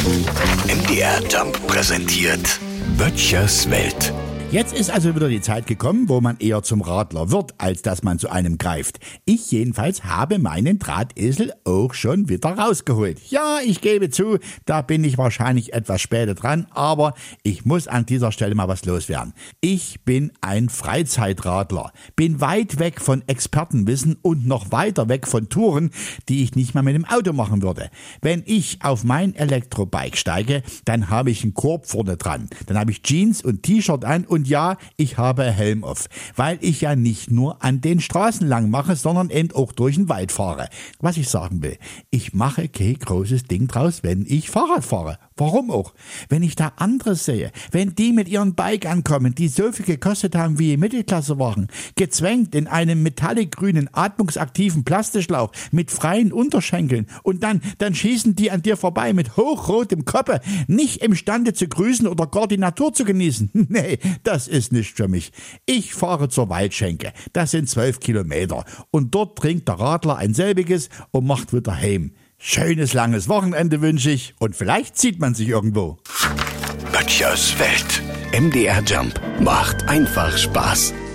MDR Jump präsentiert Böttchers Welt. Jetzt ist also wieder die Zeit gekommen, wo man eher zum Radler wird, als dass man zu einem greift. Ich jedenfalls habe meinen Drahtesel auch schon wieder rausgeholt. Ja, ich gebe zu, da bin ich wahrscheinlich etwas später dran, aber ich muss an dieser Stelle mal was loswerden. Ich bin ein Freizeitradler, bin weit weg von Expertenwissen und noch weiter weg von Touren, die ich nicht mal mit dem Auto machen würde. Wenn ich auf mein Elektrobike steige, dann habe ich einen Korb vorne dran. Dann habe ich Jeans und T-Shirt an und ja, ich habe Helm auf, weil ich ja nicht nur an den Straßen lang mache, sondern eben auch durch den Wald fahre. Was ich sagen will, ich mache kein großes Ding draus, wenn ich Fahrrad fahre. Warum auch? Wenn ich da andere sehe, wenn die mit ihren Bike ankommen, die so viel gekostet haben wie Mittelklassewagen, gezwängt in einem metallicgrünen, atmungsaktiven Plastikschlauch mit freien Unterschenkeln und dann schießen die an dir vorbei mit hochrotem Koppe, nicht imstande zu grüßen oder gar die Natur zu genießen. Nee, das ist nicht für mich. Ich fahre zur Waldschenke, das sind 12 Kilometer und dort trinkt der Radler ein selbiges und macht wieder heim. Schönes langes Wochenende wünsche ich und vielleicht sieht man sich irgendwo. Böttchers Welt. MDR Jump macht einfach Spaß.